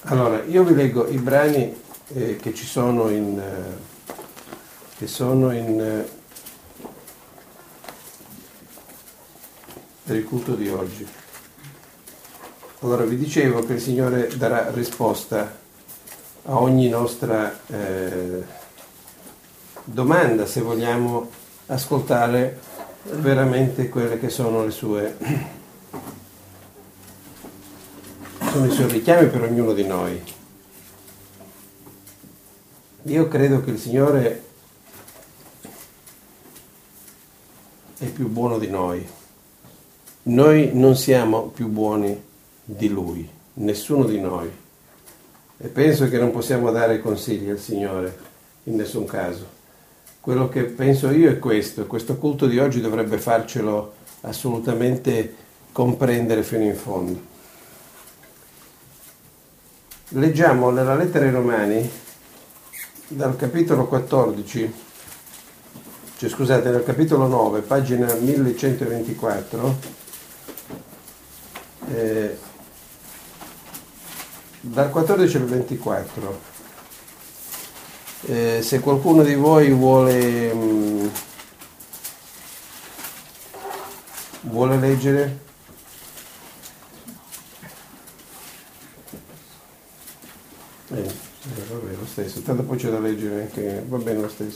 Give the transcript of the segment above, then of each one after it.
Allora, io vi leggo i brani che ci sono per il culto di oggi. Allora, vi dicevo che il Signore darà risposta a ogni nostra domanda, se vogliamo ascoltare veramente quelle che sono i suoi richiami per ognuno di noi. Io credo che il Signore è più buono di noi. Noi non siamo più buoni di Lui, nessuno di noi. E penso che non possiamo dare consigli al Signore in nessun caso. Quello che penso io è questo culto di oggi dovrebbe farcelo assolutamente comprendere fino in fondo. Leggiamo nella lettera ai Romani, dal capitolo 14, nel capitolo 9, pagina 1124, dal 14 al 24. Se qualcuno di voi vuole leggere. Vabbè, lo stesso, tanto poi c'è da leggere anche, va bene lo stesso.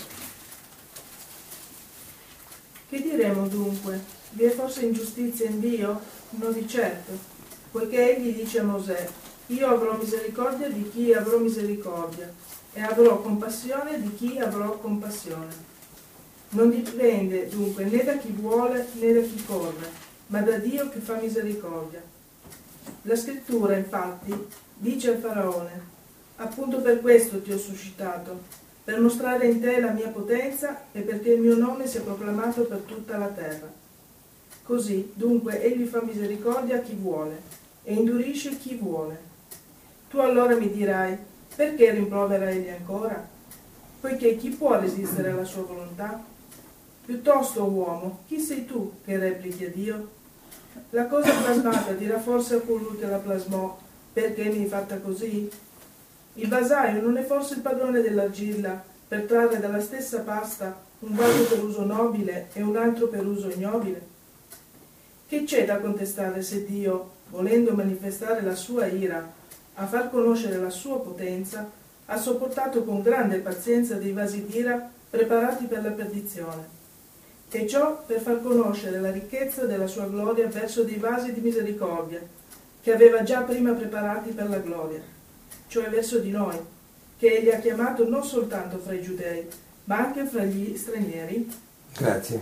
Che diremo dunque? Vi è forse ingiustizia in Dio? No, di certo, poiché egli dice a Mosè: io avrò misericordia di chi avrò misericordia e avrò compassione di chi avrò compassione. Non dipende dunque né da chi vuole né da chi corre, ma da Dio che fa misericordia. La scrittura infatti dice al Faraone: appunto per questo ti ho suscitato, per mostrare in te la mia potenza e perché il mio nome sia proclamato per tutta la terra. Così, dunque, egli fa misericordia a chi vuole e indurisce chi vuole. Tu allora mi dirai: perché rimprovera egli ancora? Poiché chi può resistere alla sua volontà? Piuttosto, uomo, chi sei tu che replichi a Dio? La cosa plasmata dirà forse a colui che la plasmò: perché mi hai fatta così? Il vasaio non è forse il padrone dell'argilla per trarre dalla stessa pasta un vaso per uso nobile e un altro per uso ignobile? Che c'è da contestare se Dio, volendo manifestare la sua ira, a far conoscere la sua potenza, ha sopportato con grande pazienza dei vasi d'ira preparati per la perdizione, e ciò per far conoscere la ricchezza della sua gloria verso dei vasi di misericordia, che aveva già prima preparati per la gloria, cioè verso di noi, che egli ha chiamato non soltanto fra i giudei, ma anche fra gli stranieri. Grazie.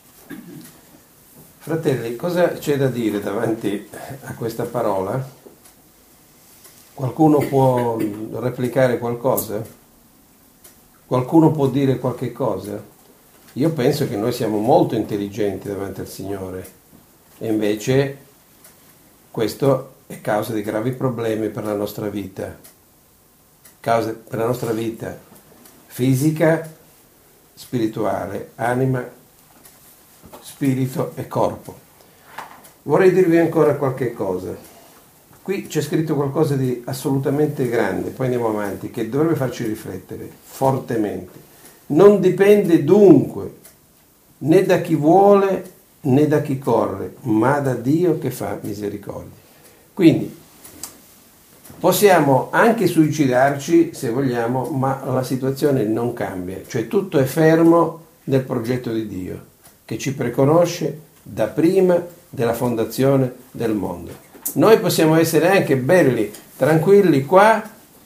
Fratelli, cosa c'è da dire davanti a questa parola? Qualcuno può replicare qualcosa? Qualcuno può dire qualche cosa? Io penso che noi siamo molto intelligenti davanti al Signore e invece questo è causa di gravi problemi per la nostra vita, per la nostra vita fisica, spirituale, anima, spirito e corpo. Vorrei dirvi ancora qualche cosa. Qui c'è scritto qualcosa di assolutamente grande, poi andiamo avanti, che dovrebbe farci riflettere fortemente. Non dipende dunque né da chi vuole né da chi corre, ma da Dio che fa misericordia. Quindi possiamo anche suicidarci se vogliamo, ma la situazione non cambia, cioè tutto è fermo nel progetto di Dio, che ci preconosce da prima della fondazione del mondo. Noi possiamo essere anche belli, tranquilli qua,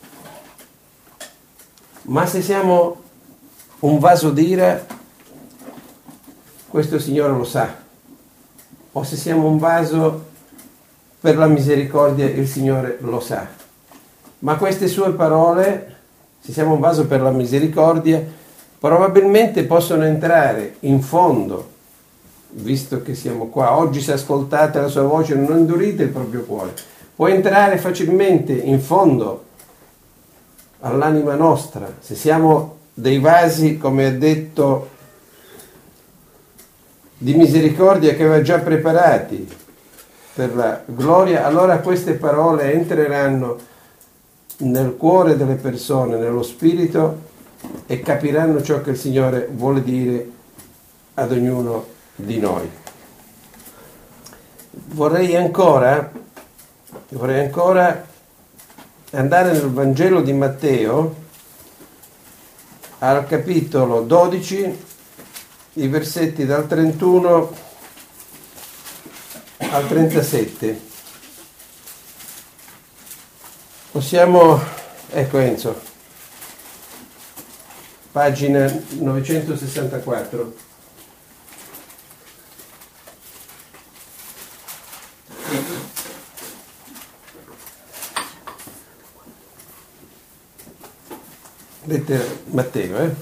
ma se siamo un vaso d'ira, questo il Signore lo sa. O se siamo un vaso per la misericordia, il Signore lo sa. Ma queste sue parole, se siamo un vaso per la misericordia, probabilmente possono entrare in fondo, visto che siamo qua. Oggi se ascoltate la sua voce non indurite il proprio cuore. Può entrare facilmente in fondo all'anima nostra. Se siamo dei vasi, come ha detto, di misericordia che aveva già preparati per la gloria, allora queste parole entreranno nel cuore delle persone, nello spirito, e capiranno ciò che il Signore vuole dire ad ognuno di noi. Vorrei ancora andare nel Vangelo di Matteo al capitolo 12, i versetti dal 31 al 37. Possiamo, ecco Enzo, pagina 964. Lettera Matteo,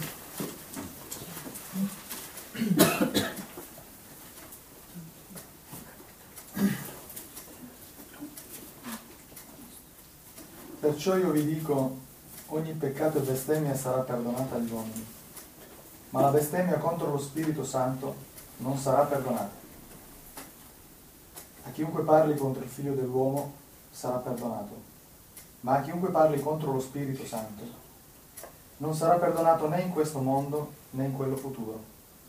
Perciò io vi dico, ogni peccato e bestemmia sarà perdonata agli uomini, ma la bestemmia contro lo Spirito Santo non sarà perdonata. A chiunque parli contro il Figlio dell'uomo sarà perdonato, ma a chiunque parli contro lo Spirito Santo non sarà perdonato né in questo mondo né in quello futuro.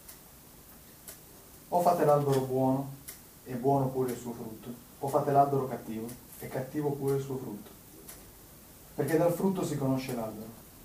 O fate l'albero buono, e buono pure il suo frutto, o fate l'albero cattivo, e cattivo pure il suo frutto. Perché dal frutto si conosce l'albero.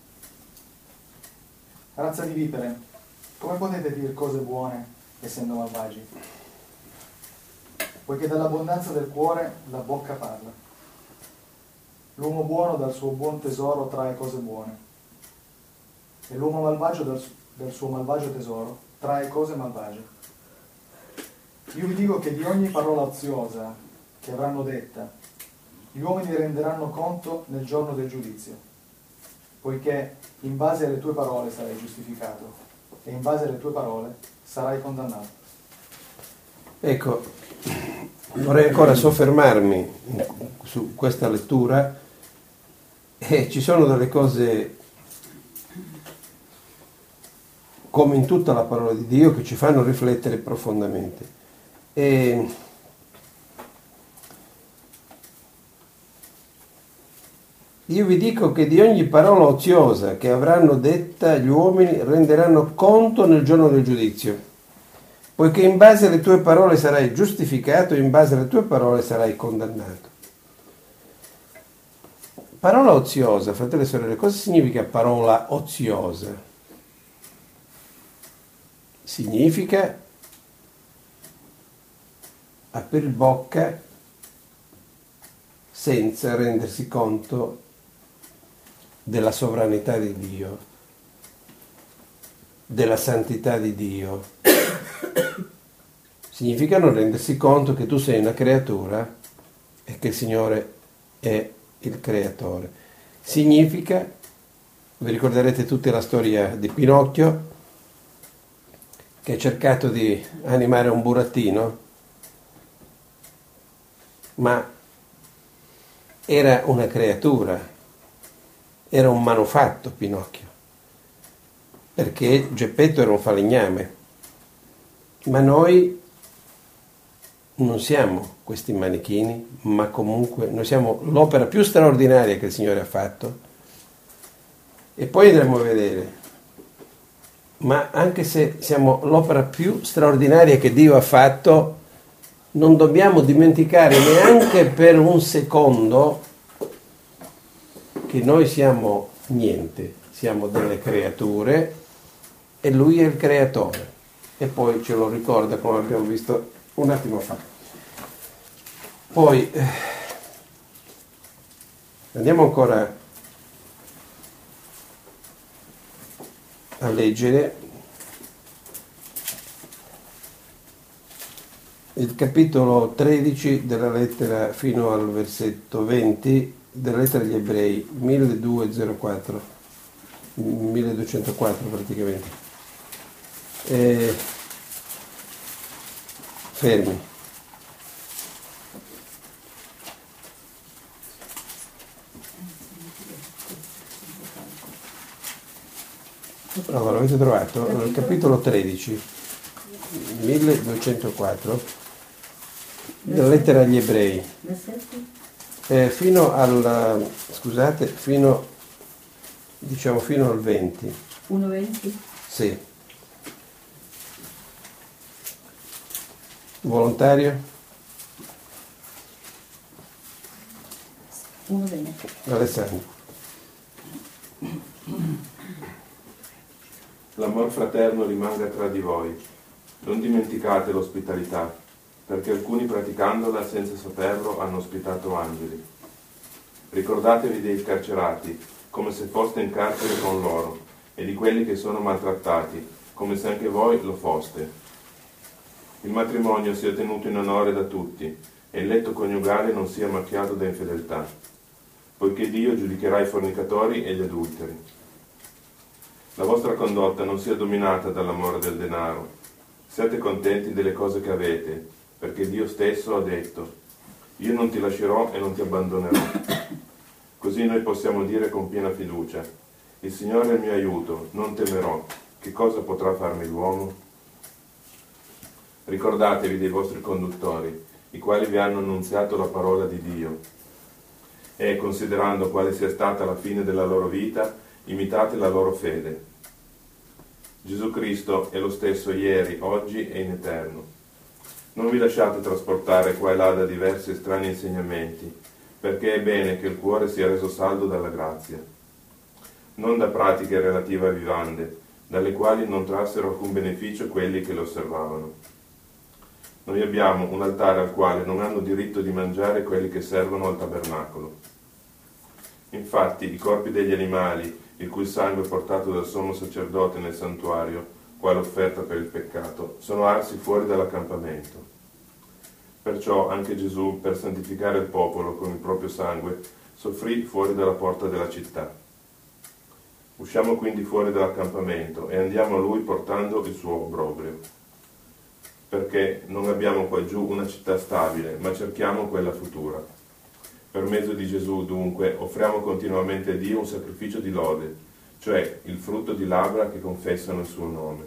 Razza di vipere, come potete dire cose buone essendo malvagi? Poiché dall'abbondanza del cuore la bocca parla. L'uomo buono dal suo buon tesoro trae cose buone, e l'uomo malvagio dal suo malvagio tesoro trae cose malvagie. Io vi dico che di ogni parola oziosa che avranno detta, gli uomini renderanno conto nel giorno del giudizio, poiché in base alle tue parole sarai giustificato e in base alle tue parole sarai condannato. Ecco, vorrei ancora soffermarmi su questa lettura, e ci sono delle cose, come in tutta la parola di Dio, che ci fanno riflettere profondamente. E io vi dico che di ogni parola oziosa che avranno detta gli uomini renderanno conto nel giorno del giudizio, poiché in base alle tue parole sarai giustificato e in base alle tue parole sarai condannato. Parola oziosa, fratelli e sorelle, cosa significa parola oziosa? Significa aprire bocca senza rendersi conto della sovranità di Dio, della santità di Dio. Significa non rendersi conto che tu sei una creatura e che il Signore è il creatore. Significa, vi ricorderete tutti la storia di Pinocchio, che ha cercato di animare un burattino, ma era una creatura, era un manufatto Pinocchio, perché Geppetto era un falegname, ma noi non siamo questi manichini, ma comunque noi siamo l'opera più straordinaria che il Signore ha fatto, e poi andremo a vedere, ma anche se siamo l'opera più straordinaria che Dio ha fatto, non dobbiamo dimenticare neanche per un secondo che noi siamo niente, siamo delle creature e Lui è il creatore, e poi ce lo ricorda, come abbiamo visto un attimo fa. Poi andiamo ancora a leggere il capitolo 13 della lettera fino al versetto 20 della lettera agli Ebrei, 1204 1204 praticamente. Fermi. Allora, l'avete trovato? Nel capitolo 13, 1204, della lettera agli Ebrei. fino al, scusate, fino al 20. 1,20? Sì. Volontario? 1,20. Alessandro. L'amor fraterno rimanga tra di voi. Non dimenticate l'ospitalità, perché alcuni praticandola senza saperlo hanno ospitato angeli. Ricordatevi dei carcerati, come se foste in carcere con loro, e di quelli che sono maltrattati, come se anche voi lo foste. Il matrimonio sia tenuto in onore da tutti, e il letto coniugale non sia macchiato da infedeltà, poiché Dio giudicherà i fornicatori e gli adulteri. La vostra condotta non sia dominata dall'amore del denaro. Siate contenti delle cose che avete, perché Dio stesso ha detto: io non ti lascerò e non ti abbandonerò. Così noi possiamo dire con piena fiducia: il Signore è il mio aiuto, non temerò. Che cosa potrà farmi l'uomo? Ricordatevi dei vostri conduttori, i quali vi hanno annunziato la parola di Dio. E, considerando quale sia stata la fine della loro vita, imitate la loro fede. Gesù Cristo è lo stesso ieri, oggi e in eterno. Non vi lasciate trasportare qua e là da diversi e strani insegnamenti, perché è bene che il cuore sia reso saldo dalla grazia. Non da pratiche relative a vivande, dalle quali non trassero alcun beneficio quelli che le osservavano. Noi abbiamo un altare al quale non hanno diritto di mangiare quelli che servono al tabernacolo. Infatti i corpi degli animali, il cui sangue è portato dal sommo sacerdote nel santuario, quale offerta per il peccato, sono arsi fuori dall'accampamento. Perciò anche Gesù, per santificare il popolo con il proprio sangue, soffrì fuori dalla porta della città. Usciamo quindi fuori dall'accampamento e andiamo a Lui portando il suo obbrobrio. Perché non abbiamo qua giù una città stabile, ma cerchiamo quella futura. Per mezzo di Gesù, dunque, offriamo continuamente a Dio un sacrificio di lode, cioè il frutto di labbra che confessano il suo nome.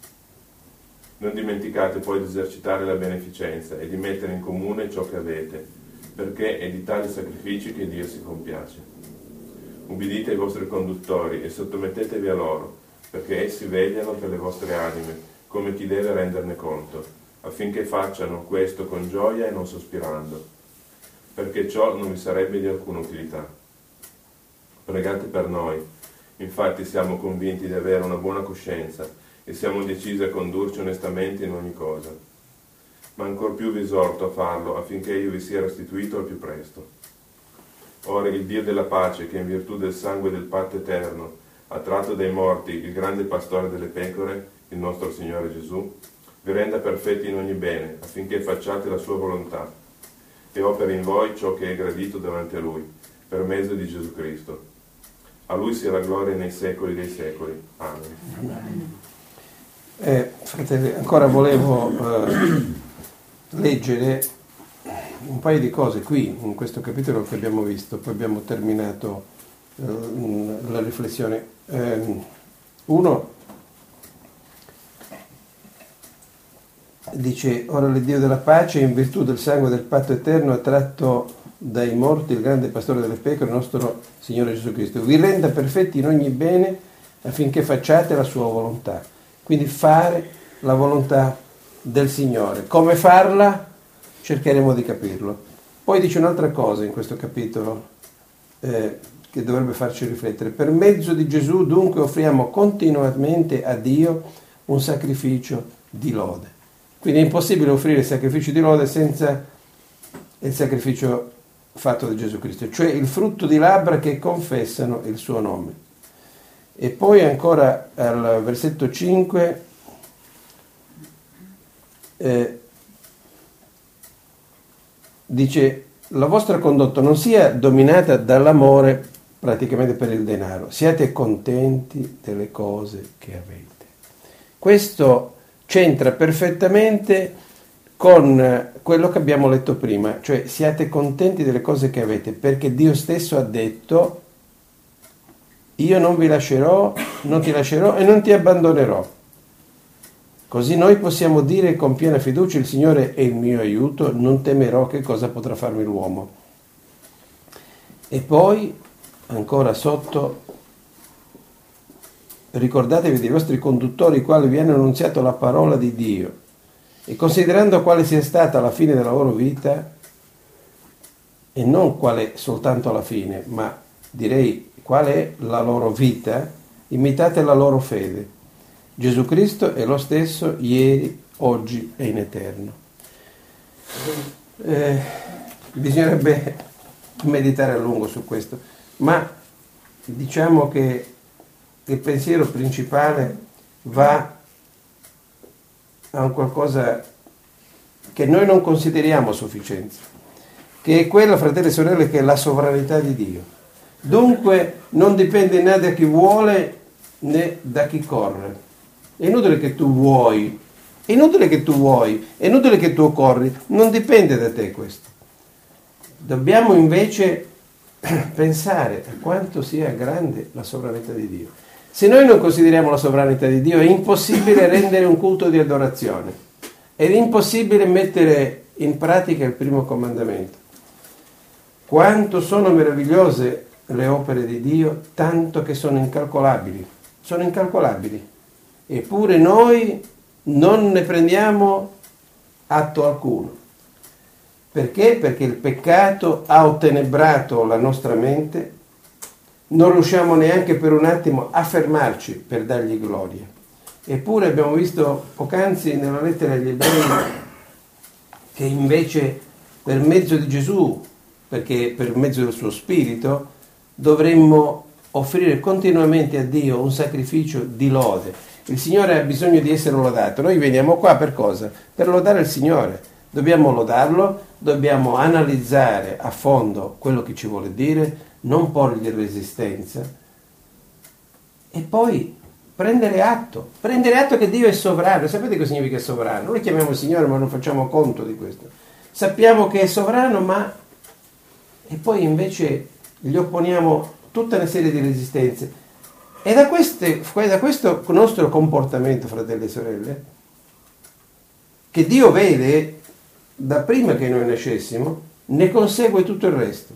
Non dimenticate poi di esercitare la beneficenza e di mettere in comune ciò che avete, perché è di tali sacrifici che Dio si compiace. Ubbidite ai vostri conduttori e sottomettetevi a loro, perché essi vegliano per le vostre anime, come chi deve renderne conto, affinché facciano questo con gioia e non sospirando, perché ciò non vi sarebbe di alcuna utilità. Pregate per noi, infatti siamo convinti di avere una buona coscienza e siamo decisi a condurci onestamente in ogni cosa. Ma ancor più vi esorto a farlo affinché io vi sia restituito al più presto. Ora il Dio della pace, che in virtù del sangue del patto eterno ha tratto dai morti il grande pastore delle pecore, il nostro Signore Gesù, vi renda perfetti in ogni bene, affinché facciate la sua volontà e operi in voi ciò che è gradito davanti a Lui, per mezzo di Gesù Cristo. A Lui sia la gloria nei secoli dei secoli. Amen. Fratelli, ancora volevo leggere un paio di cose qui, in questo capitolo che abbiamo visto, poi abbiamo terminato la riflessione. Uno dice: ora l'Iddio della pace, in virtù del sangue del patto eterno, ha tratto dai morti il grande pastore delle pecore, il nostro Signore Gesù Cristo, vi renda perfetti in ogni bene affinché facciate la sua volontà. Quindi fare la volontà del Signore. Come farla? Cercheremo di capirlo. Poi dice un'altra cosa in questo capitolo che dovrebbe farci riflettere. Per mezzo di Gesù dunque offriamo continuamente a Dio un sacrificio di lode. Quindi è impossibile offrire il sacrificio di lode senza il sacrificio fatto da Gesù Cristo, cioè il frutto di labbra che confessano il suo nome. E poi ancora al versetto 5 dice: la vostra condotta non sia dominata dall'amore praticamente per il denaro, siate contenti delle cose che avete. Questo c'entra perfettamente con quello che abbiamo letto prima, cioè siate contenti delle cose che avete, perché Dio stesso ha detto: io non vi lascerò, non ti lascerò e non ti abbandonerò. Così noi possiamo dire con piena fiducia: il Signore è il mio aiuto, non temerò che cosa potrà farmi l'uomo. E poi, ancora sotto, ricordatevi dei vostri conduttori, i quali vi hanno annunziato la parola di Dio, e considerando quale sia stata la fine della loro vita, e non quale soltanto la fine, ma direi qual è la loro vita, imitate la loro fede. Gesù Cristo è lo stesso ieri, oggi e in eterno. Bisognerebbe meditare a lungo su questo, ma diciamo che il pensiero principale va a un qualcosa che noi non consideriamo a sufficienza, che è quella, fratelli e sorelle, che è la sovranità di Dio. Dunque non dipende né da chi vuole né da chi corre. È inutile che tu vuoi, è inutile che tu corri, non dipende da te questo. Dobbiamo invece pensare a quanto sia grande la sovranità di Dio. Se noi non consideriamo la sovranità di Dio, è impossibile rendere un culto di adorazione, è impossibile mettere in pratica il primo comandamento. Quanto sono meravigliose le opere di Dio, tanto che sono incalcolabili, eppure noi non ne prendiamo atto alcuno. Perché? Perché il peccato ha ottenebrato la nostra mente, non riusciamo neanche per un attimo a fermarci per dargli gloria. Eppure abbiamo visto poc'anzi nella lettera agli Ebrei che invece per mezzo di Gesù, perché per mezzo del suo Spirito, dovremmo offrire continuamente a Dio un sacrificio di lode. Il Signore ha bisogno di essere lodato. Noi veniamo qua per cosa? Per lodare il Signore. Dobbiamo lodarlo, dobbiamo analizzare a fondo quello che ci vuole dire, non porgli resistenza e poi prendere atto che Dio è sovrano. Sapete cosa significa sovrano? Noi chiamiamo il Signore ma non facciamo conto di questo. Sappiamo che è sovrano, ma e poi invece gli opponiamo tutta una serie di resistenze. E da questo nostro comportamento, fratelli e sorelle, che Dio vede da prima che noi nascessimo, ne consegue tutto il resto.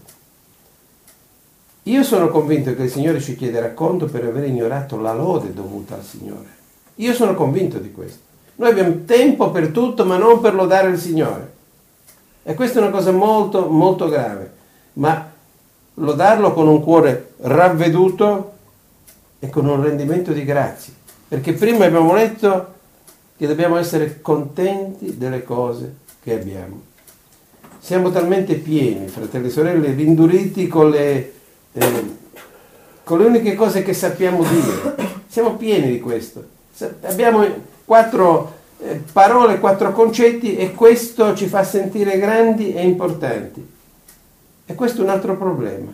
Io sono convinto che il Signore ci chiederà conto per aver ignorato la lode dovuta al Signore. Io sono convinto di questo. Noi abbiamo tempo per tutto, ma non per lodare il Signore. E questa è una cosa molto, molto grave. Ma lodarlo con un cuore ravveduto e con un rendimento di grazie. Perché prima abbiamo letto che dobbiamo essere contenti delle cose che abbiamo. Siamo talmente pieni, fratelli e sorelle, induriti con le uniche cose che sappiamo dire. Siamo pieni di questo. Abbiamo 4 parole, 4 concetti e questo ci fa sentire grandi e importanti. E questo è un altro problema.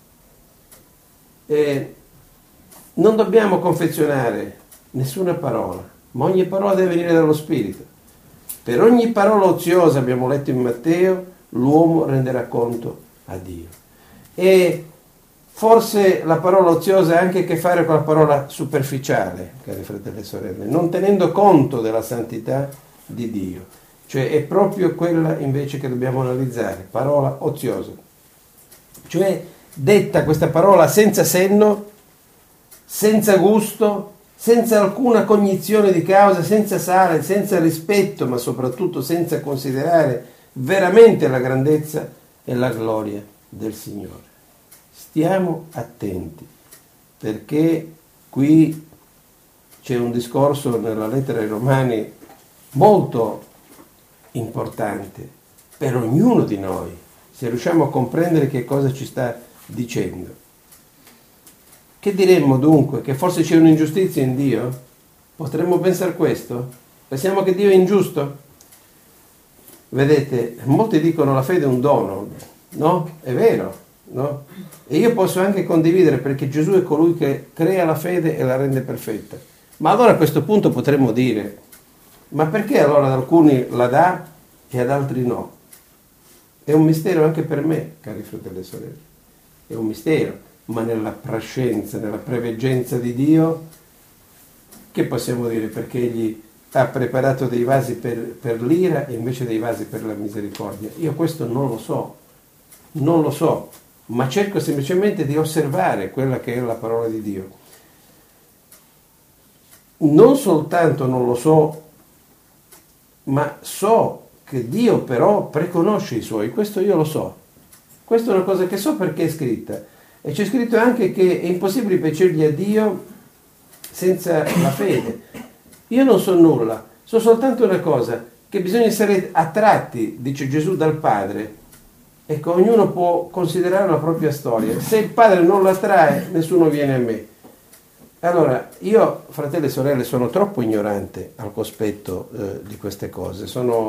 Non dobbiamo confezionare nessuna parola, ma ogni parola deve venire dallo Spirito. Per ogni parola oziosa, abbiamo letto in Matteo, l'uomo renderà conto a Dio. E forse la parola oziosa ha anche a che fare con la parola superficiale, cari fratelli e sorelle, non tenendo conto della santità di Dio. Cioè è proprio quella invece che dobbiamo analizzare, parola oziosa. Cioè detta questa parola senza senno, senza gusto, senza alcuna cognizione di causa, senza sale, senza rispetto, ma soprattutto senza considerare veramente la grandezza e la gloria del Signore. Stiamo attenti, perché qui c'è un discorso nella lettera ai Romani molto importante per ognuno di noi, se riusciamo a comprendere che cosa ci sta dicendo. Che diremmo dunque? Che forse c'è un'ingiustizia in Dio? Potremmo pensare questo? Pensiamo che Dio è ingiusto? Vedete, molti dicono la fede è un dono, no? È vero, no? E io posso anche condividere perché Gesù è colui che crea la fede e la rende perfetta. Ma allora a questo punto potremmo dire, ma perché allora ad alcuni la dà e ad altri no? È un mistero anche per me, cari fratelli e sorelle. È un mistero. Ma nella prescienza, nella preveggenza di Dio, che possiamo dire? Perché Egli ha preparato dei vasi per l'ira e invece dei vasi per la misericordia. Io questo non lo so, ma cerco semplicemente di osservare quella che è la parola di Dio. Non soltanto non lo so, ma so che Dio però preconosce i suoi, questo io lo so. Questa è una cosa che so perché è scritta. E c'è scritto anche che è impossibile piacergli a Dio senza la fede. Io non so nulla, so soltanto una cosa, che bisogna essere attratti, dice Gesù, dal Padre. Ecco, ognuno può considerare la propria storia. Se il Padre non lo attrae, nessuno viene a me. Allora, io, fratelli e sorelle, sono troppo ignorante al cospetto di queste cose.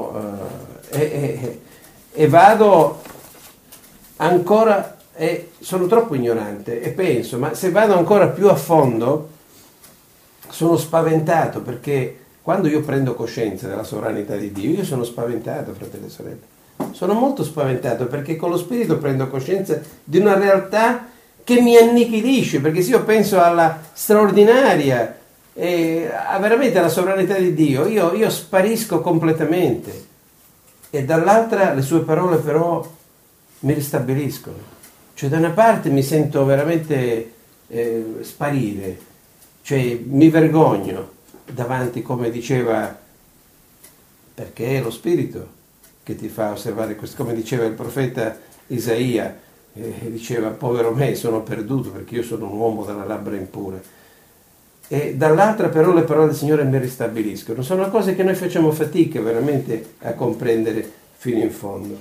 E vado ancora, sono troppo ignorante e penso, ma se vado ancora più a fondo, sono spaventato, perché quando io prendo coscienza della sovranità di Dio, io sono spaventato, fratelli e sorelle. Sono molto spaventato, perché con lo Spirito prendo coscienza di una realtà che mi annichilisce, perché se io penso alla straordinaria veramente alla sovranità di Dio, io sparisco completamente, e dall'altra le sue parole però mi ristabiliscono. Cioè, da una parte mi sento veramente sparire, cioè mi vergogno davanti, come diceva, perché è lo Spirito che ti fa osservare questo, come diceva il profeta Isaia, diceva: povero me, sono perduto perché io sono un uomo dalle labbra impure. E dall'altra però le parole del Signore mi ristabiliscono. Sono cose che noi facciamo fatica veramente a comprendere fino in fondo.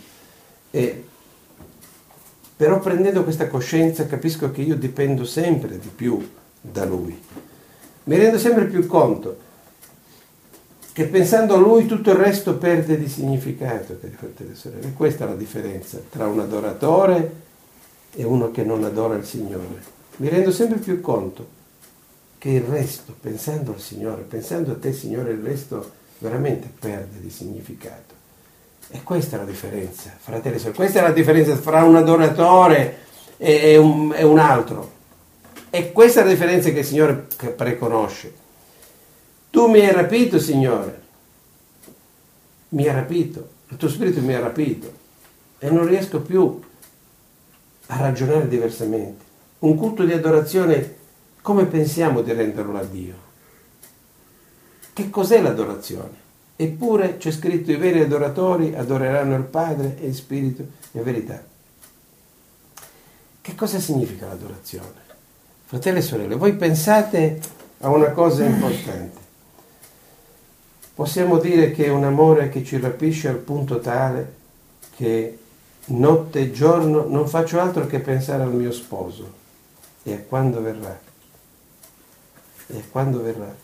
Però prendendo questa coscienza capisco che io dipendo sempre di più da Lui. Mi rendo sempre più conto che pensando a Lui tutto il resto perde di significato, cari fratelli e sorelle. E questa è la differenza tra un adoratore e uno che non adora il Signore. Mi rendo sempre più conto che il resto, pensando al Signore, pensando a te, Signore, il resto veramente perde di significato. E questa è la differenza, fratelli e sorelle. Questa è la differenza fra un adoratore e un altro. E questa è la differenza che il Signore preconosce. Tu mi hai rapito, Signore, mi hai rapito, il tuo Spirito mi ha rapito, e non riesco più a ragionare diversamente. Un culto di adorazione, come pensiamo di renderlo a Dio? Che cos'è l'adorazione? Eppure c'è scritto: i veri adoratori adoreranno il Padre e il Spirito in verità. Che cosa significa l'adorazione? Fratelli e sorelle, voi pensate a una cosa importante. Possiamo dire che è un amore che ci rapisce al punto tale che notte e giorno non faccio altro che pensare al mio sposo e a quando verrà. E a quando verrà.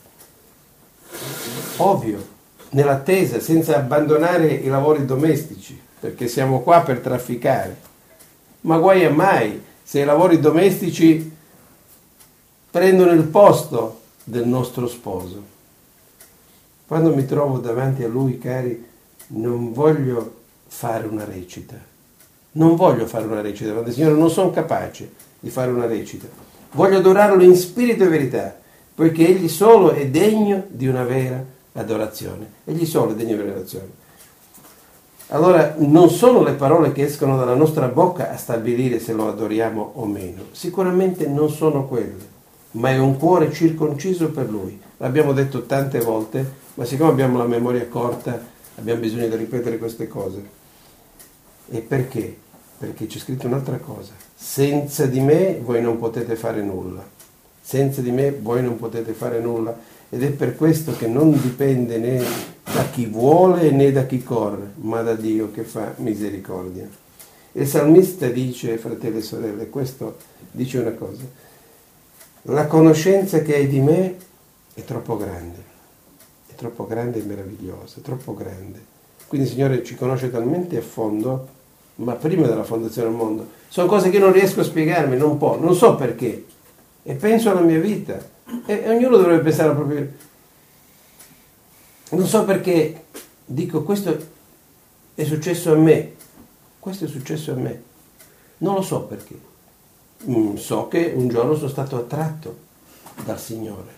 Ovvio, nell'attesa, senza abbandonare i lavori domestici, perché siamo qua per trafficare. Ma guai a mai se i lavori domestici prendono il posto del nostro sposo. Quando mi trovo davanti a Lui, cari, non voglio fare una recita. Non voglio fare una recita davanti al Signore, non sono capace di fare una recita. Voglio adorarlo in spirito e verità, poiché Egli solo è degno di una vera adorazione. Egli solo è degno di una vera adorazione. Allora, non sono le parole che escono dalla nostra bocca a stabilire se lo adoriamo o meno. Sicuramente non sono quelle, ma è un cuore circonciso per Lui. L'abbiamo detto tante volte, ma siccome abbiamo la memoria corta, abbiamo bisogno di ripetere queste cose. E perché? Perché c'è scritto un'altra cosa: senza di me voi non potete fare nulla. Senza di me voi non potete fare nulla. Ed è per questo che non dipende né da chi vuole né da chi corre, ma da Dio che fa misericordia. Il salmista dice, fratelli e sorelle, questo dice una cosa: la conoscenza che hai di me è troppo grande e meravigliosa, è troppo grande. Quindi il Signore ci conosce talmente a fondo, ma prima della fondazione del mondo. Sono cose che non riesco a spiegarmi, non so perché. E penso alla mia vita. E ognuno dovrebbe pensare alla propria vita. Non so perché dico: questo è successo a me. Questo è successo a me. Non lo so perché. So che un giorno sono stato attratto dal Signore.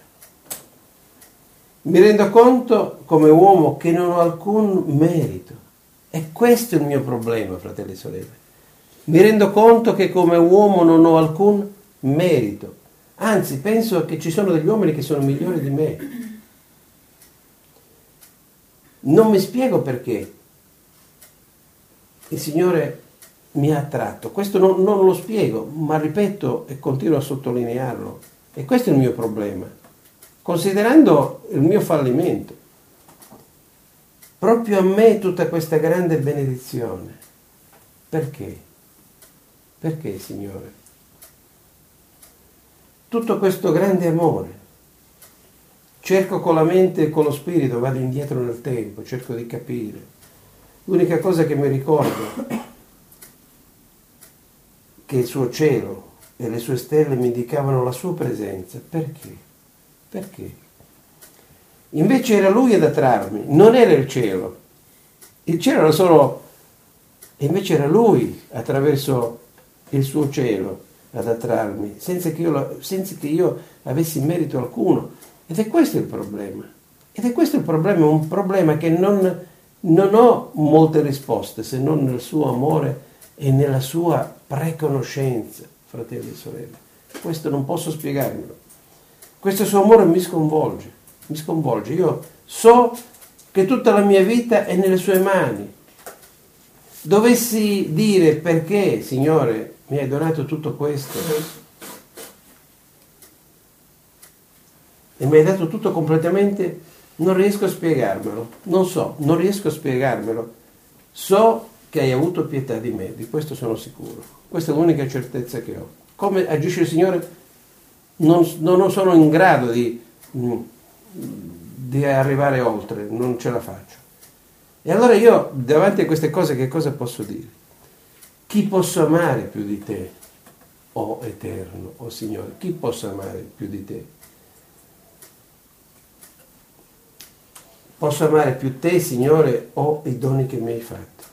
Mi rendo conto come uomo che non ho alcun merito. E questo è il mio problema, fratelli e sorelle. Mi rendo conto che come uomo non ho alcun merito. Anzi, penso che ci sono degli uomini che sono migliori di me. Non mi spiego perché il Signore mi ha attratto. Questo non lo spiego, ma ripeto e continuo a sottolinearlo. E questo è il mio problema. Considerando il mio fallimento, proprio a me tutta questa grande benedizione. Perché? Perché, Signore? Tutto questo grande amore. Cerco con la mente e con lo spirito, vado indietro nel tempo, cerco di capire. L'unica cosa che mi ricordo è che il suo cielo e le sue stelle mi indicavano la sua presenza. Perché? Perché? Invece era lui ad attrarmi, non era il cielo. Il cielo era solo... E invece era lui, attraverso il suo cielo, ad attrarmi, senza che io avessi merito alcuno. Ed è questo il problema. Ed è questo il problema, un problema che non ho molte risposte, se non nel suo amore e nella sua preconoscenza, fratelli e sorelle. Questo non posso spiegarmelo. Questo suo amore mi sconvolge. Io so che tutta la mia vita è nelle sue mani. Dovessi dire perché, Signore, mi hai donato tutto questo e mi hai dato tutto completamente, non riesco a spiegarmelo. Non riesco a spiegarmelo. So che hai avuto pietà di me, di questo sono sicuro. Questa è l'unica certezza che ho. Come agisce il Signore non sono in grado di arrivare oltre, non ce la faccio. E allora io, davanti a queste cose, che cosa posso dire? Chi posso amare più di te, o Eterno, o Signore? Chi posso amare più di te? Posso amare più te, Signore, o i doni che mi hai fatto?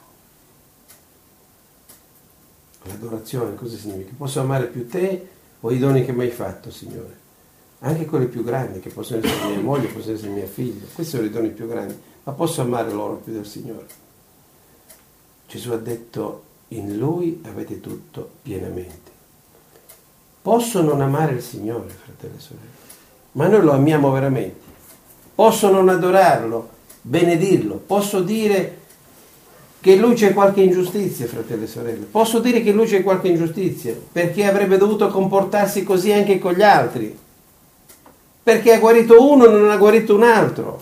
L'adorazione cosa significa? Posso amare più te o i doni che mi hai fatto, Signore? Anche quelli più grandi, che possono essere mia moglie, possono essere mia figlia. Questi sono i doni più grandi. Ma posso amare loro più del Signore? Gesù ha detto, in Lui avete tutto pienamente. Posso non amare il Signore, fratelli e sorelle? Ma noi lo amiamo veramente. Posso non adorarlo, benedirlo. Posso dire che in Lui c'è qualche ingiustizia, fratelli e sorelle. Posso dire che in Lui c'è qualche ingiustizia, perché avrebbe dovuto comportarsi così anche con gli altri. Perché ha guarito uno e non ha guarito un altro.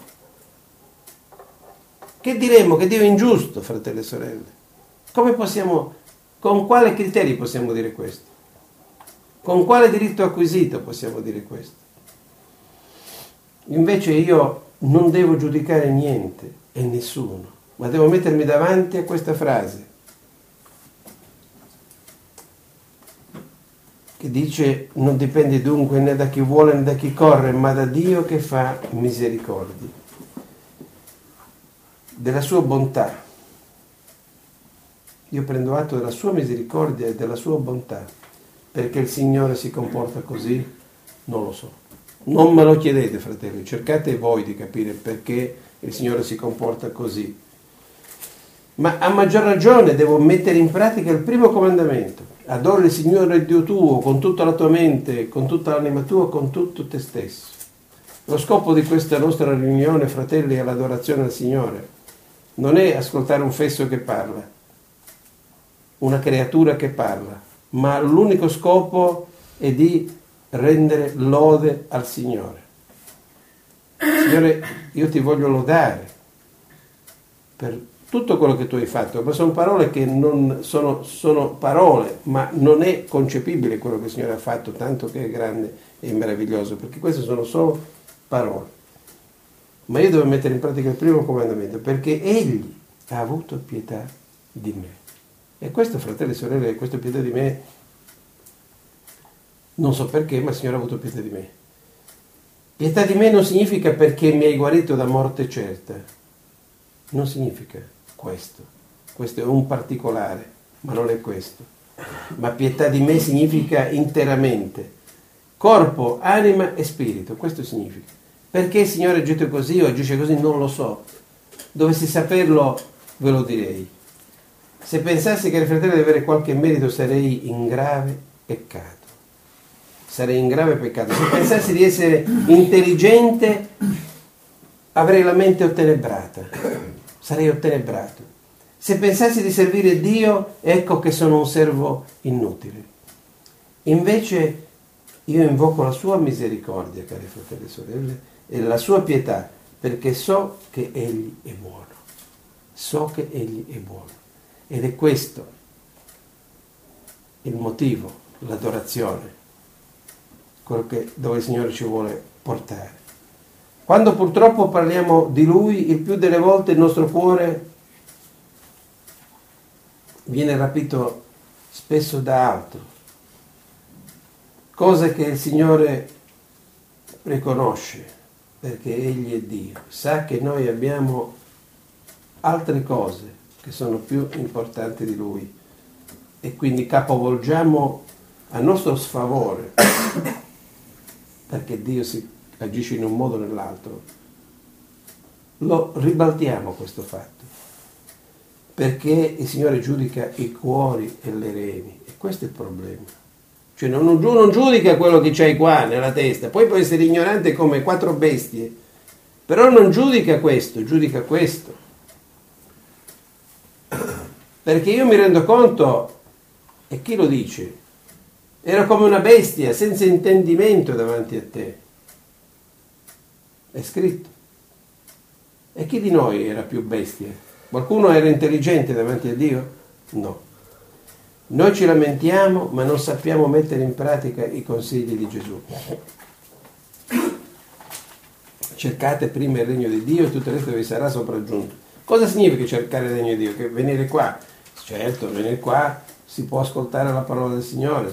Che diremmo? Che Dio è ingiusto, fratelli e sorelle? Come possiamo, con quale criteri possiamo dire questo? Con quale diritto acquisito possiamo dire questo? Invece io non devo giudicare niente e nessuno, ma devo mettermi davanti a questa frase che dice: non dipende dunque né da chi vuole né da chi corre, ma da Dio che fa misericordia. Della sua bontà. Io prendo atto della sua misericordia e della sua bontà. Perché il Signore si comporta così? Non lo so. Non me lo chiedete, fratelli, cercate voi di capire perché il Signore si comporta così. Ma a maggior ragione devo mettere in pratica il primo comandamento. Adora il Signore Dio tuo con tutta la tua mente, con tutta l'anima tua, con tutto te stesso. Lo scopo di questa nostra riunione, fratelli, è l'adorazione al Signore. Non è ascoltare un fesso che parla, una creatura che parla, ma l'unico scopo è di rendere lode al Signore. Signore, io ti voglio lodare per tutto quello che tu hai fatto, ma sono parole che non sono parole, ma non è concepibile quello che il Signore ha fatto, tanto che è grande e meraviglioso, perché queste sono solo parole. Ma io devo mettere in pratica il primo comandamento, perché Egli ha avuto pietà di me. E questo, fratelli e sorelle, questa pietà di me, non so perché, ma il Signore ha avuto pietà di me. Pietà di me non significa perché mi hai guarito da morte certa. Non significa questo. Questo è un particolare, ma non è questo. Ma pietà di me significa interamente. Corpo, anima e spirito. Questo significa. Perché il Signore agisce così o agisce così non lo so. Dovessi saperlo ve lo direi. Se pensassi che il fratello deve avere qualche merito sarei in grave peccato. Sarei in grave peccato. Se pensassi di essere intelligente avrei la mente ottenebrata. Sarei ottenebrato. Se pensassi di servire Dio, ecco che sono un servo inutile. Invece io invoco la sua misericordia, cari fratelli e sorelle, e la sua pietà, perché so che Egli è buono. So che Egli è buono. Ed è questo il motivo, l'adorazione, dove il Signore ci vuole portare. Quando purtroppo parliamo di Lui, il più delle volte il nostro cuore viene rapito spesso da altro, cose che il Signore riconosce, perché Egli è Dio, sa che noi abbiamo altre cose che sono più importanti di Lui e quindi capovolgiamo a nostro sfavore, perché Dio si agisce in un modo o nell'altro, lo ribaltiamo questo fatto, perché il Signore giudica i cuori e le reni, e questo è il problema. Cioè non giudica quello che c'hai qua nella testa, poi puoi essere ignorante come 4 bestie, però non giudica questo, giudica questo. Perché io mi rendo conto, e chi lo dice? Ero come una bestia senza intendimento davanti a te. È scritto. E chi di noi era più bestia? Qualcuno era intelligente davanti a Dio? No. Noi ci lamentiamo, ma non sappiamo mettere in pratica i consigli di Gesù. Cercate prima il regno di Dio e tutto il resto vi sarà sopraggiunto. Cosa significa cercare il regno di Dio? Che venire qua? Certo, venire qua si può ascoltare la parola del Signore.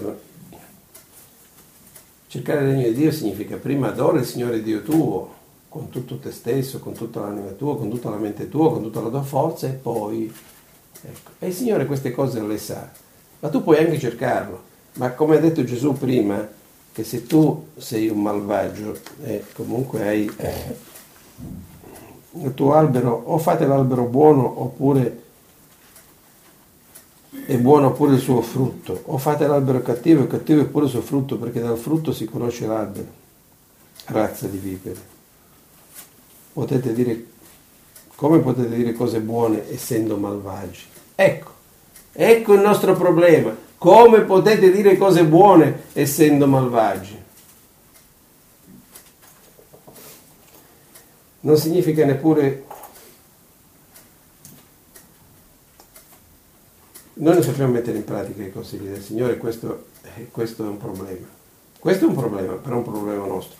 Cercare il regno di Dio significa prima adora il Signore Dio tuo, con tutto te stesso, con tutta l'anima tua, con tutta la mente tua, con tutta la tua forza, e poi... Ecco. E il Signore queste cose le sa. Ma tu puoi anche cercarlo. Ma come ha detto Gesù prima, che se tu sei un malvagio e comunque hai il tuo albero, o fate l'albero buono oppure è buono pure il suo frutto, o fate l'albero cattivo e cattivo è pure il suo frutto, perché dal frutto si conosce l'albero. Razza di vipere. Come potete dire cose buone essendo malvagi? Ecco il nostro problema. Come potete dire cose buone essendo malvagi? Non significa neppure... Noi non sappiamo mettere in pratica i consigli del Signore, questo è un problema. Questo è un problema, però è un problema nostro.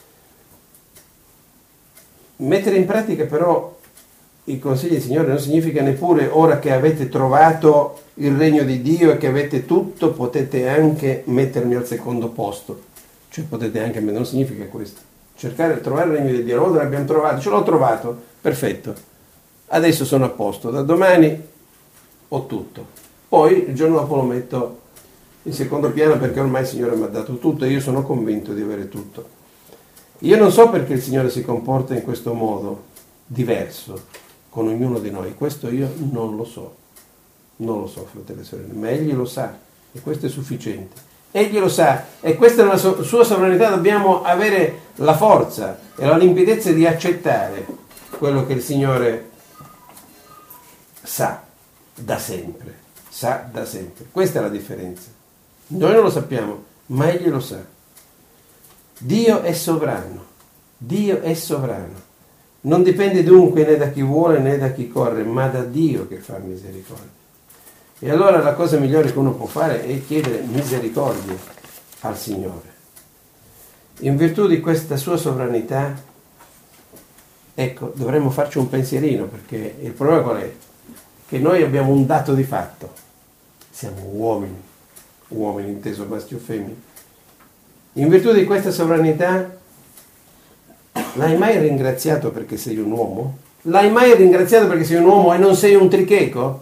Mettere in pratica però i consigli del Signore non significa neppure ora che avete trovato il regno di Dio e che avete tutto, potete anche mettermi al secondo posto. Cioè potete anche, non significa questo. Trovare il regno di Dio, una volta l'abbiamo trovato, ce l'ho trovato, perfetto. Adesso sono a posto, da domani ho tutto. Poi il giorno dopo lo metto in secondo piano perché ormai il Signore mi ha dato tutto e io sono convinto di avere tutto. Io non so perché il Signore si comporta in questo modo diverso con ognuno di noi, questo io non lo so, fratelli e sorelle, ma Egli lo sa e questo è sufficiente. Egli lo sa e questa è la sua sovranità, dobbiamo avere la forza e la limpidezza di accettare quello che il Signore sa da sempre, Questa è la differenza. Noi non lo sappiamo, ma Egli lo sa. Dio è sovrano. Non dipende dunque né da chi vuole né da chi corre, ma da Dio che fa misericordia. E allora la cosa migliore che uno può fare è chiedere misericordia al Signore. In virtù di questa sua sovranità, dovremmo farci un pensierino, perché il problema qual è? Che noi abbiamo un dato di fatto. Siamo uomini inteso maschio o femmina. In virtù di questa sovranità, l'hai mai ringraziato perché sei un uomo? L'hai mai ringraziato perché sei un uomo e non sei un tricheco?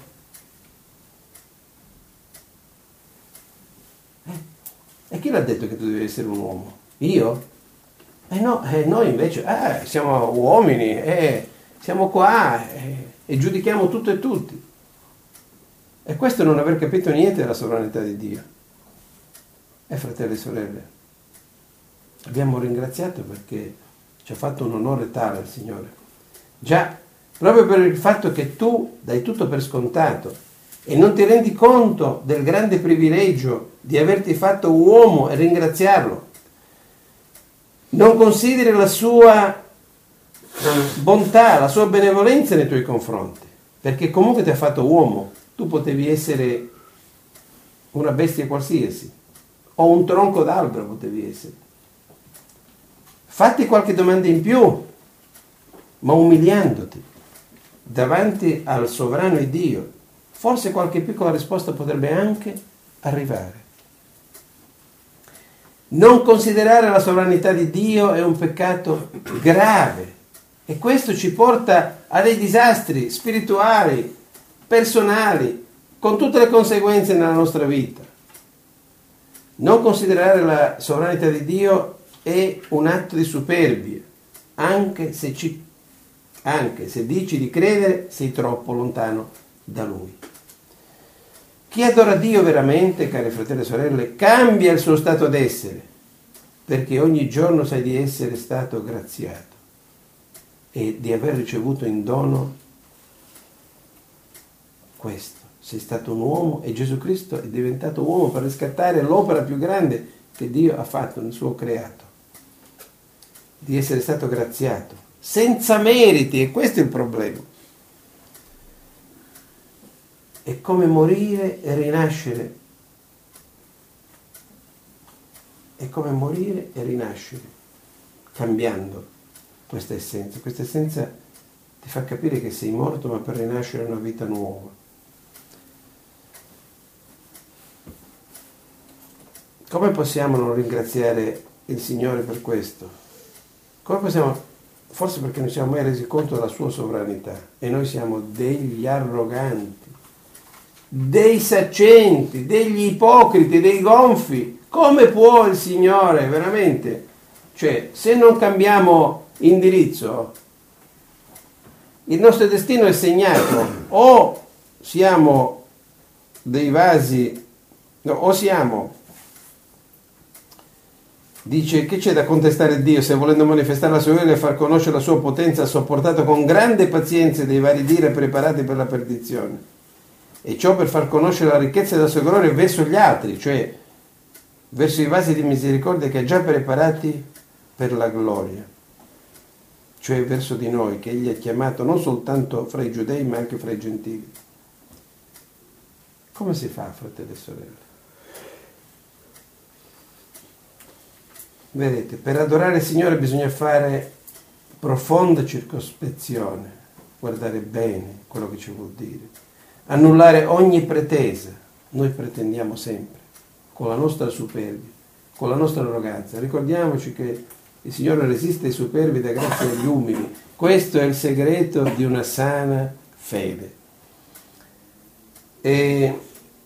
E chi l'ha detto che tu devi essere un uomo? Io? No, noi invece siamo uomini, siamo qua e giudichiamo tutto e tutti. E questo è non aver capito niente della sovranità di Dio. Fratelli e sorelle, abbiamo ringraziato perché ci ha fatto un onore tale il Signore. Già, proprio per il fatto che tu dai tutto per scontato e non ti rendi conto del grande privilegio di averti fatto uomo e ringraziarlo. Non consideri la sua bontà, la sua benevolenza nei tuoi confronti, perché comunque ti ha fatto uomo. Tu potevi essere una bestia qualsiasi, o un tronco d'albero potevi essere. Fatti qualche domanda in più, ma umiliandoti davanti al sovrano Dio, forse qualche piccola risposta potrebbe anche arrivare. Non considerare la sovranità di Dio è un peccato grave e questo ci porta a dei disastri spirituali, personali, con tutte le conseguenze nella nostra vita. Non considerare la sovranità di Dio è un atto di superbia, anche se dici di credere sei troppo lontano da Lui. Chi adora Dio veramente, cari fratelli e sorelle, cambia il suo stato d'essere, perché ogni giorno sai di essere stato graziato e di aver ricevuto in dono questo. Sei stato un uomo e Gesù Cristo è diventato uomo per riscattare l'opera più grande che Dio ha fatto nel suo creato, di essere stato graziato senza meriti, e questo è il problema. È come morire e rinascere, è come morire e rinascere cambiando questa essenza. Questa essenza ti fa capire che sei morto ma per rinascere una vita nuova. Come possiamo non ringraziare il Signore per questo? Come possiamo? Forse perché non ci siamo mai resi conto della sua sovranità e noi siamo degli arroganti, dei saccenti, degli ipocriti, dei gonfi. Come può il Signore veramente? Cioè, se non cambiamo indirizzo, il nostro destino è segnato. O siamo dei vasi, no, o siamo... Dice che c'è da contestare Dio se volendo manifestare la sua gloria e far conoscere la sua potenza ha sopportato con grande pazienza dei vari dire preparati per la perdizione, e ciò per far conoscere la ricchezza della sua gloria verso gli altri, cioè verso i vasi di misericordia che ha già preparati per la gloria, cioè verso di noi che Egli ha chiamato non soltanto fra i giudei ma anche fra i gentili. Come si fa, fratelli e sorelle? Vedete, per adorare il Signore bisogna fare profonda circospezione, guardare bene quello che ci vuol dire, annullare ogni pretesa. Noi pretendiamo sempre, con la nostra superbia, con la nostra arroganza. Ricordiamoci che il Signore resiste ai superbi e dà grazia agli umili. Questo è il segreto di una sana fede. E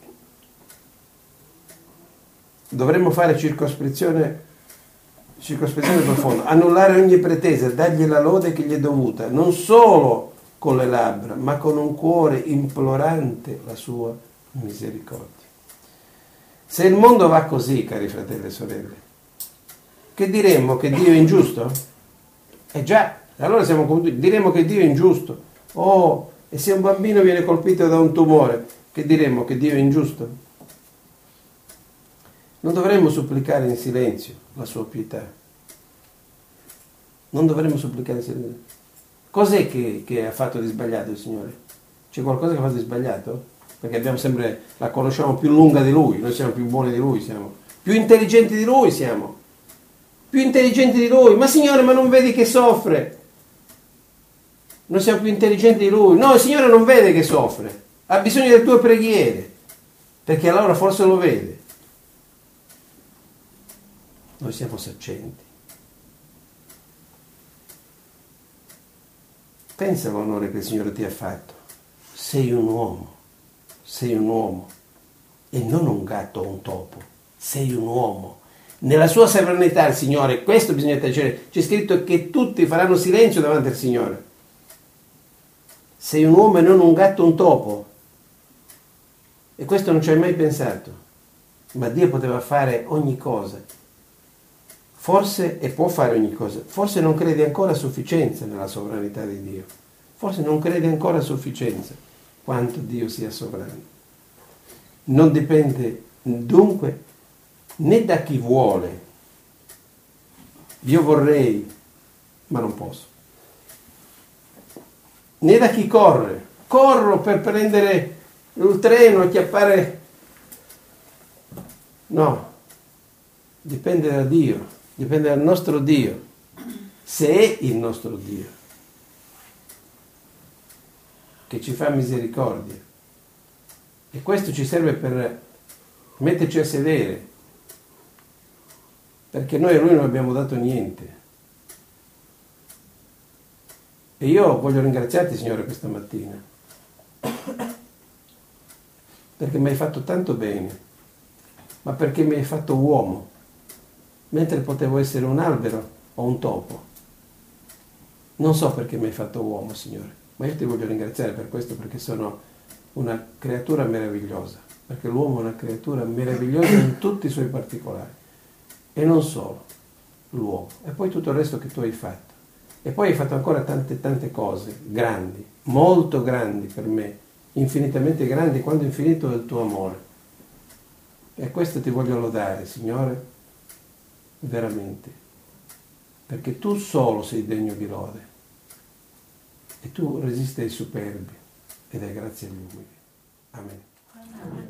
dovremmo fare circospezione profonda, annullare ogni pretesa, dargli la lode che gli è dovuta, non solo con le labbra, ma con un cuore implorante la sua misericordia. Se il mondo va così, cari fratelli e sorelle, che diremmo che Dio è ingiusto? Già, allora diremmo che Dio è ingiusto. Oh, e se un bambino viene colpito da un tumore, che diremmo che Dio è ingiusto? Non dovremmo supplicare in silenzio la sua pietà. Non dovremmo supplicare in silenzio. Cos'è che ha fatto di sbagliato il Signore? C'è qualcosa che ha fatto di sbagliato? Perché la conosciamo più lunga di Lui, noi siamo più buoni di Lui, siamo più intelligenti di Lui, più intelligenti di Lui. Ma Signore, ma non vedi che soffre? Noi siamo più intelligenti di Lui. No, il Signore non vede che soffre, ha bisogno delle tue preghiere, perché allora forse lo vede. Noi siamo saccenti. Pensa all'onore che il Signore ti ha fatto. Sei un uomo e non un gatto o un topo. Sei un uomo. Nella sua sovranità il Signore, questo bisogna tacere. C'è scritto che tutti faranno silenzio davanti al Signore. Sei un uomo e non un gatto o un topo. E questo non ci hai mai pensato, ma Dio poteva fare ogni cosa. Forse, e può fare ogni cosa, forse non credi ancora a sufficienza nella sovranità di Dio. Forse non credi ancora a sufficienza quanto Dio sia sovrano. Non dipende dunque né da chi vuole. Io vorrei, ma non posso. Né da chi corre. Corro per prendere il treno, acchiappare. No, dipende da Dio, dipende dal nostro Dio, se è il nostro Dio che ci fa misericordia. E questo ci serve per metterci a sedere, perché noi a Lui non abbiamo dato niente. E io voglio ringraziarti, Signore, questa mattina, perché mi hai fatto tanto bene, ma perché mi hai fatto uomo, mentre potevo essere un albero o un topo. Non so perché mi hai fatto uomo, Signore, ma io ti voglio ringraziare per questo, perché sono una creatura meravigliosa, perché l'uomo è una creatura meravigliosa in tutti i suoi particolari, e non solo l'uomo, e poi tutto il resto che tu hai fatto. E poi hai fatto ancora tante cose grandi, molto grandi per me, infinitamente grandi, quando infinito è il tuo amore. E questo ti voglio lodare, Signore, veramente, perché tu solo sei degno di lode e tu resisti ai superbi e dai grazie agli umili. Amen.